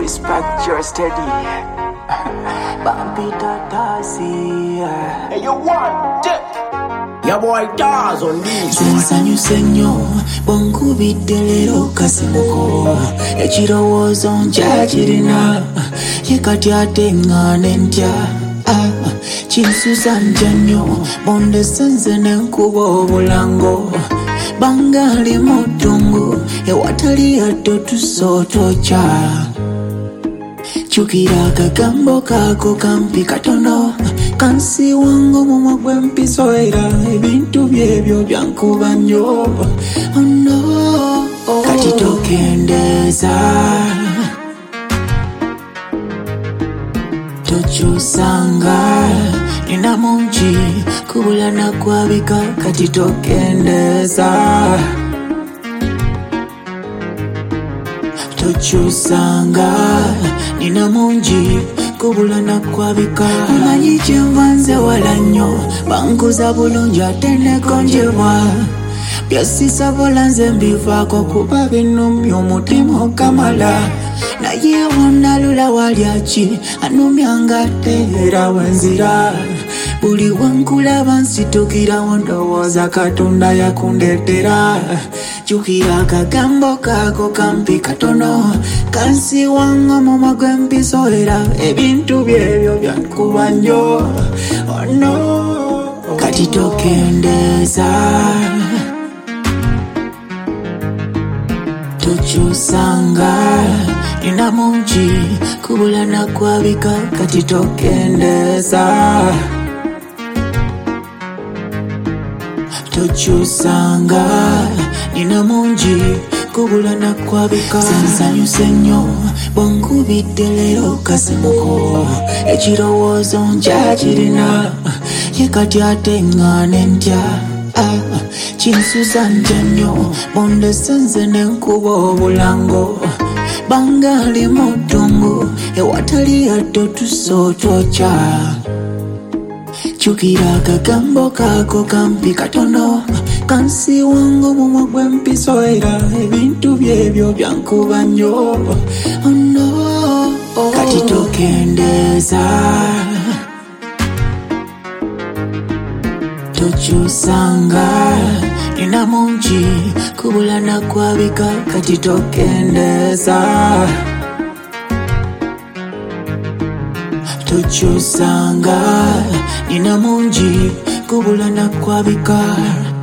respect your steady. Bambi Tatasi. Hey, you want it? Your boy Daz on this one. Sensanyu senyo, bonku bidelero kasimuko. Echiro was on jajirina. Yekati atenga nentya. Chinsu sanjanyo, bonde senzene nkubo bulango. Bangali motungu, ewatali ato tusotocha. Chukira kagambo kako kampi katono. Kansi wangu mama gwempi soera. Ebintu byebyo byankuba nnyo. Oh no, kati tokendeza. Tochusanga nina mungi kubulana kwabika kati tokendeza. Tochusanga nina mungi kubulana kwabika manyi kyenvanze wala nnyo banguza bulungi ate nekonjebwa byasisabola nze mbivaako kuba binumya omutima okamala naye wonalula walyaki anumyanga ate era wenzira buli wenkulaba nsitukirawo ndowooza katonda yakundetera jukira akagambo kako kampi katono kansi wanga mama gwempiso era ebintu byebyo byankuba nnyo oh no kati tokendeza tochusanga nina mungi kubulana kwabika kati tokendeza tochusanga nina mungi kubulana kwabika sensanyu senyo bonku bidelero kasimuko echirowoozo njajirina yekati atenga nentya chinsu sanjanyo bonde senzene nkubo bulango bangali motungu ewatali ato tusotocha chukira kagambo kako kampi katono kansi wangu mama gwempiso era ebintu byebyo byankuba nnyo oh no kati tokendeza tochusanga nina mungi kubulana kwabika kati tokendeza tochusanga nina mungi kubulana kwabika